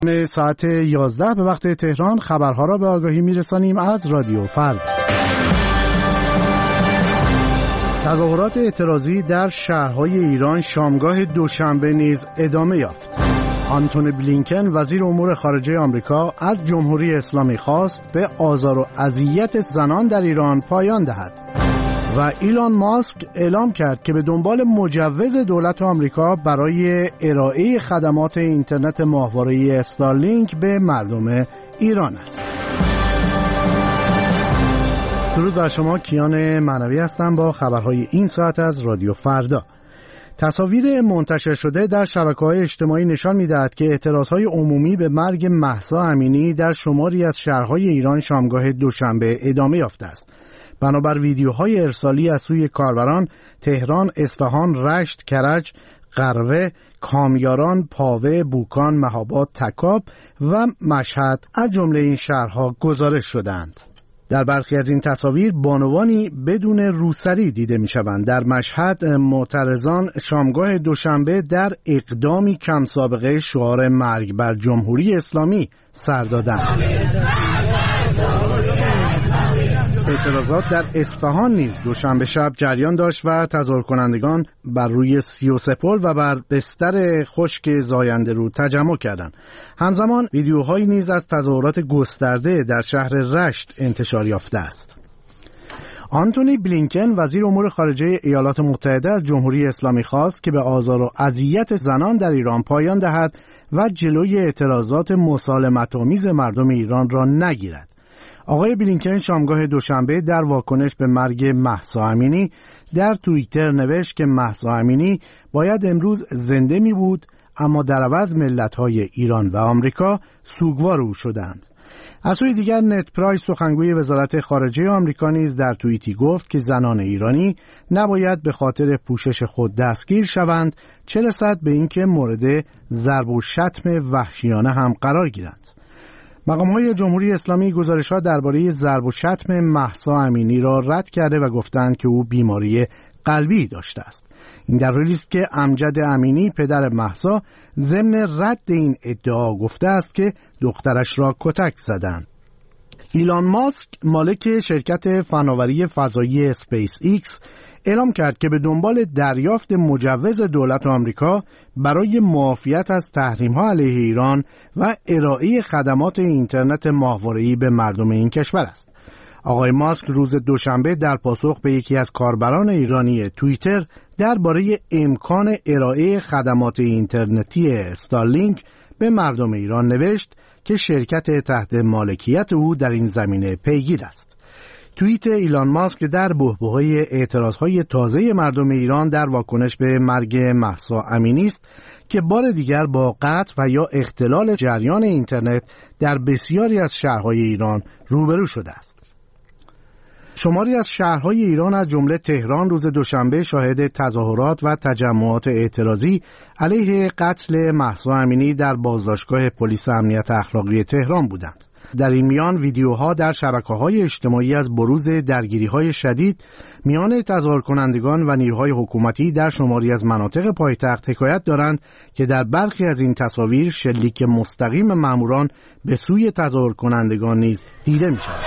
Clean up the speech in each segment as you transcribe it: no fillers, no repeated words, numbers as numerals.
ساعت 11 به وقت تهران خبرها را به آگاهی میرسانیم از رادیو فردا. تظاهرات اعتراضی در شهرهای ایران شامگاه دوشنبه نیز ادامه یافت. آنتونی بلینکن وزیر امور خارجه آمریکا از جمهوری اسلامی خواست به آزار و اذیت زنان در ایران پایان دهد و ایلان ماسک اعلام کرد که به دنبال مجوز دولت آمریکا برای ارائه خدمات اینترنت ماهواره‌ای استارلینک به مردم ایران است. درود بر شما، کیان معنوی هستم با خبرهای این ساعت از رادیو فردا. تصاویر منتشر شده در شبکه‌های اجتماعی نشان می‌دهد که اعتراضهای عمومی به مرگ مهسا امینی در شماری از شهرهای ایران شامگاه دوشنبه ادامه یافته است. بنابر ویدیوهای ارسالی از سوی کاربران، تهران، اصفهان، رشت، کرج، قروه، کامیاران، پاوه، بوکان، مهاباد، تکاب و مشهد از جمله این شهرها گزارش شدند. در برخی از این تصاویر بانوانی بدون روسری دیده می‌شوند. در مشهد معترضان شامگاه دوشنبه در اقدامی کم سابقه شعار مرگ بر جمهوری اسلامی سر دادند. اعتراضات در اصفهان نیز دوشنبه شب جریان داشت و تظاهر کنندگان بر روی 33 پل و بر بستر خشک زاینده رود تجمع کردند. همزمان ویدیوهایی نیز از تظاهرات گسترده در شهر رشت انتشار یافته است. آنتونی بلینکن وزیر امور خارجه ایالات متحده از جمهوری اسلامی خواست که به آزار و اذیت زنان در ایران پایان دهد و جلوی اعتراضات مسالمت‌آمیز مردم ایران را نگیرد. آقای بلینکن شامگاه دوشنبه در واکنش به مرگ مهسا امینی در توییتر نوشت که مهسا امینی باید امروز زنده می بود، اما در عوض ملت‌های ایران و آمریکا سوگوار او شدند. از سوی دیگر نت پرایس سخنگوی وزارت خارجه آمریکا نیز در توییتی گفت که زنان ایرانی نباید به خاطر پوشش خود دستگیر شوند، چه رسد به اینکه مورد ضرب و شتم وحشیانه هم قرار گیرند. مقام‌های جمهوری اسلامی گزارش‌ها درباره ضرب و شتم مهسا امینی را رد کرده و گفتند که او بیماری قلبی داشته است. این در حالی است که امجد امینی پدر مهسا ضمن رد این ادعا گفته است که دخترش را کتک زدند. ایلان ماسک مالک شرکت فناوری فضایی اسپیس ایکس اعلام کرد که به دنبال دریافت مجوز دولت آمریکا برای معافیت از تحریم‌ها علیه ایران و ارائه خدمات اینترنت ماهواره‌ای به مردم این کشور است. آقای ماسک روز دوشنبه در پاسخ به یکی از کاربران ایرانی توییتر درباره امکان ارائه خدمات اینترنتی استارلینک به مردم ایران نوشت که شرکت تحت مالکیت او در این زمینه پیگیر است. توییت ایلان ماسک در بحبوحه اعتراضهای تازه مردم ایران در واکنش به مرگ مهسا امینی است که بار دیگر با قطع و یا اختلال جریان اینترنت در بسیاری از شهرهای ایران روبرو شده است. شماری از شهرهای ایران از جمله تهران روز دوشنبه شاهد تظاهرات و تجمعات اعتراضی علیه قتل مهسا امینی در بازداشتگاه پلیس امنیت اخلاقی تهران بودند. در این میان ویدیوها در شبکه‌های اجتماعی از بروز درگیری‌های شدید میان تظاهر کنندگان و نیروهای حکومتی در شماری از مناطق پایتخت حکایت دارند که در برخی از این تصاویر شلیک مستقیم ماموران به سوی تظاهر کنندگان نیز دیده می‌شود.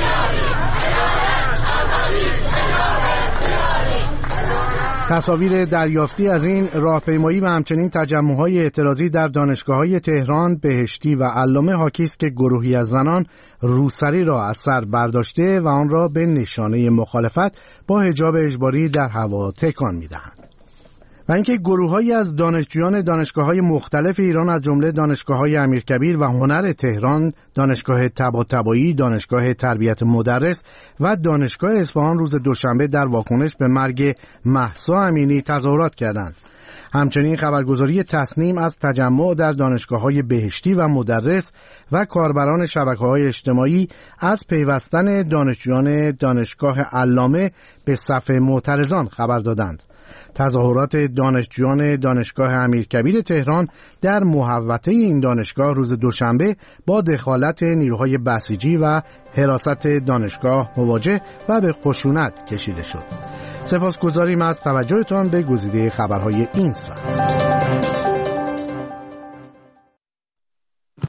تصاویر دریافتی از این راهپیمایی و همچنین تجمع‌های اعتراضی در دانشگاه‌های تهران، بهشتی و علامه حاکی است که گروهی از زنان روسری را از سر برداشته و آن را به نشانه مخالفت با حجاب اجباری در هوا تکان می‌دهند. و اینکه گروه‌هایی از دانشجویان دانشگاه‌های مختلف ایران از جمله دانشگاه‌های امیرکبیر و هنر تهران، دانشگاه طباطبایی، دانشگاه تربیت مدرس و دانشگاه اصفهان روز دوشنبه در واکنش به مرگ مهسا امینی تظاهرات کردند. همچنین خبرگزاری تصنیم از تجمع در دانشگاه‌های بهشتی و مدرس و کاربران شبکه‌های اجتماعی از پیوستن دانشجویان دانشگاه علامه به صف معترضان خبر دادند. تظاهرات دانشجویان دانشگاه امیرکبیر تهران در محوطه این دانشگاه روز دوشنبه با دخالت نیروهای بسیجی و حراست دانشگاه مواجه و به خشونت کشیده شد. سپاسگزاریم از توجهتان به گزیده خبرهای این ساعت.